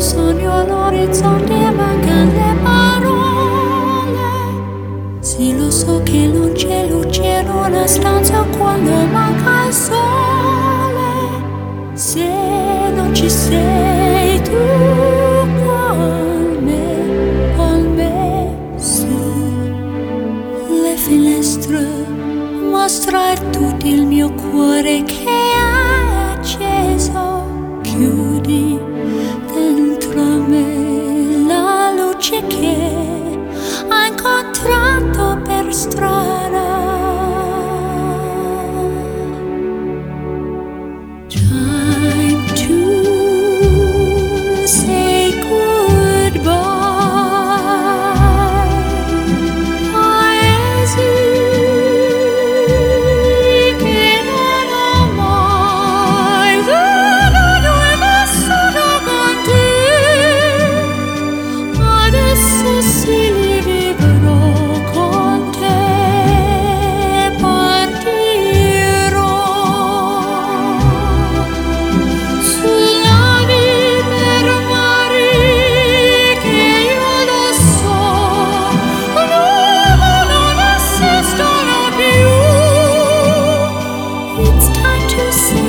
sogno all'orizzonte e mancano le parole. Sì, lo so che non c'è luce in una stanza quando manca il sole. Se non ci sei tu con me, su le finestre mostrar tutto il mio cuore che è acceso. Chiudi dentro me la luce che ho incontrato per strada. Time to say goodbye. Paesi che non ho mai veduto e vissuto con te. Adesso sì li vivrò con te. Partirò su navi per mari che io lo so non esistono più. It's time to say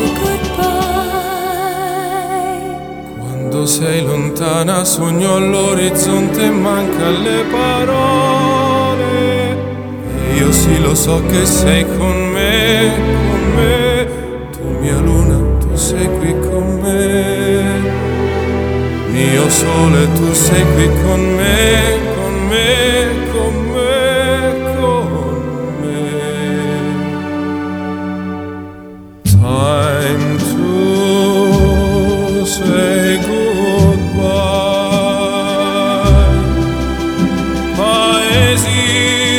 goodbye. Quando sei lontana sogno all'orizzonte e manca le parole. E io sì lo so che sei con me, tu mia luna, tu sei qui con me. Mio sole, tu sei qui con me, con me, con me, con me. Time to say goodbye. Paesi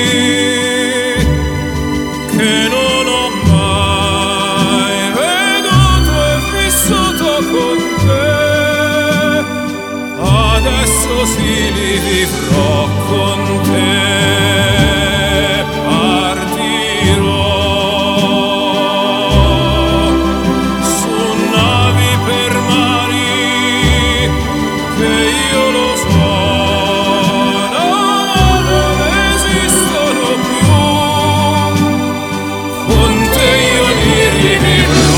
che non ho mai veduto e vissuto con te. Adesso sì li vivrò con te. Partirò su navi per mari che io lo so non esistono più. Con te io li rivivrò.